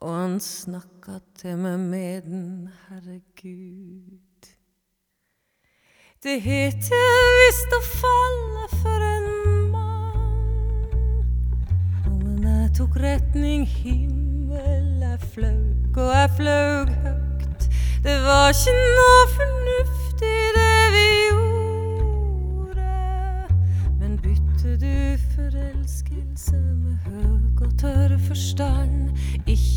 og han snakka til meg med den, herregud. Det heter visst å falle for en mann, men jeg tok retning himmel, jeg fløg og jeg fløg høgt. Det var ikke noe fornuft i det vi gjorde, men bytte du forelskelse med høg og tørr forstand, ikke